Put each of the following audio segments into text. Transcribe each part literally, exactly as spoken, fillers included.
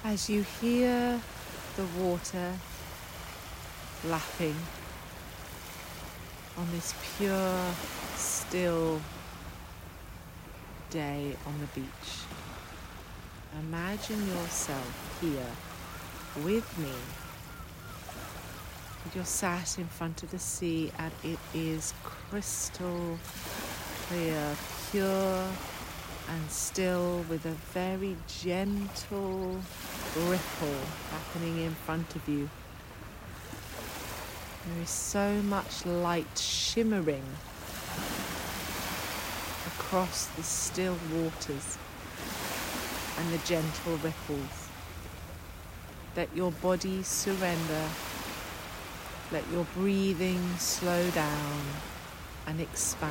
As you hear the water lapping on this pure, still day on the beach, imagine yourself here with me. You're sat in front of the sea and it is crystal clear, pure and still, with a very gentle ripple happening in front of you. There is so much light shimmering across the still waters and the gentle ripples. Let your body surrender. Let your breathing slow down and expand.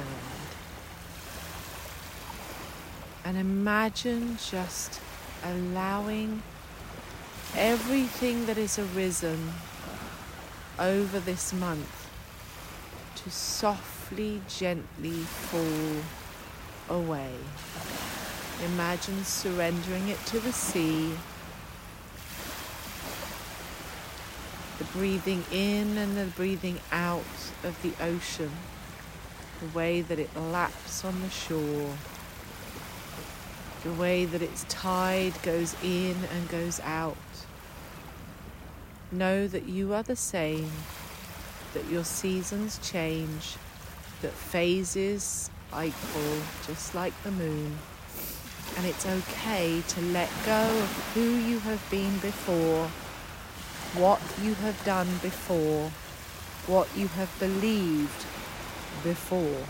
And imagine just allowing everything that has arisen over this month to softly, gently fall away. Imagine surrendering it to the sea. The breathing in and the breathing out of the ocean, the way that it laps on the shore, the way that its tide goes in and goes out. Know that you are the same, that your seasons change, that phases cycle just like the moon, and it's okay to let go of who you have been before, what you have done before, what you have believed before.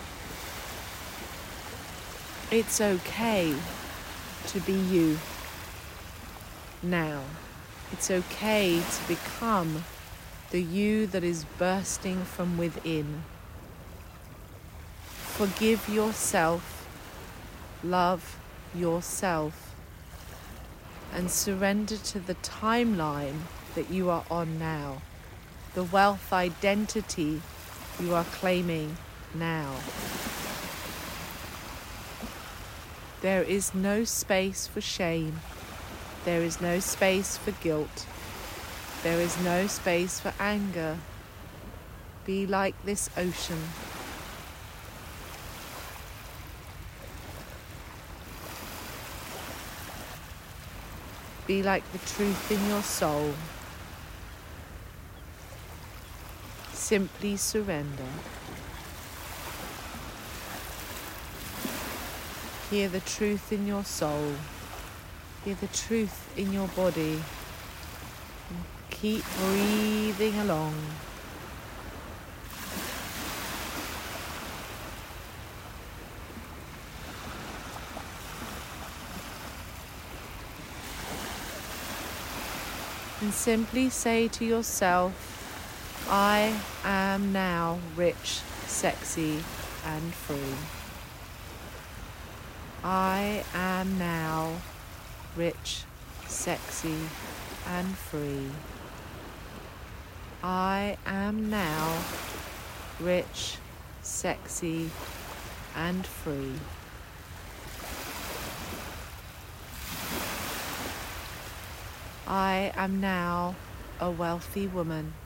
It's okay to be you now. It's okay to become the you that is bursting from within. Forgive yourself, love yourself, and surrender to the timeline that you are on now, the wealth identity you are claiming now. There is no space for shame. There is no space for guilt. There is no space for anger. Be like this ocean. Be like the truth in your soul. Simply surrender. Hear the truth in your soul. Hear the truth in your body. And keep breathing along. And simply say to yourself, I am now rich, sexy, and free. I am now rich, sexy, and free. I am now rich, sexy, and free. I am now a wealthy woman.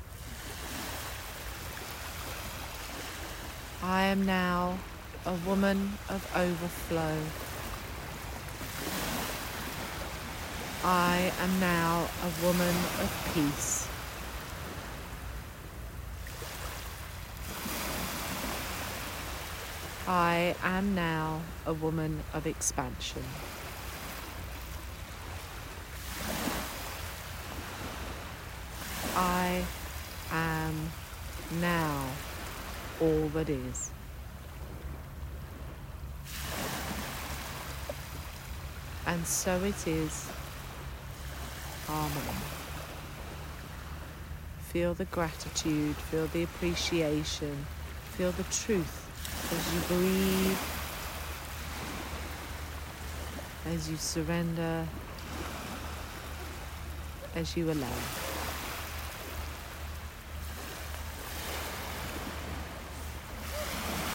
I am now a woman of overflow. I am now a woman of peace. I am now a woman of expansion. I am now all that is. And so it is. Amen. Feel the gratitude, feel the appreciation, feel the truth as you breathe, as you surrender, as you allow.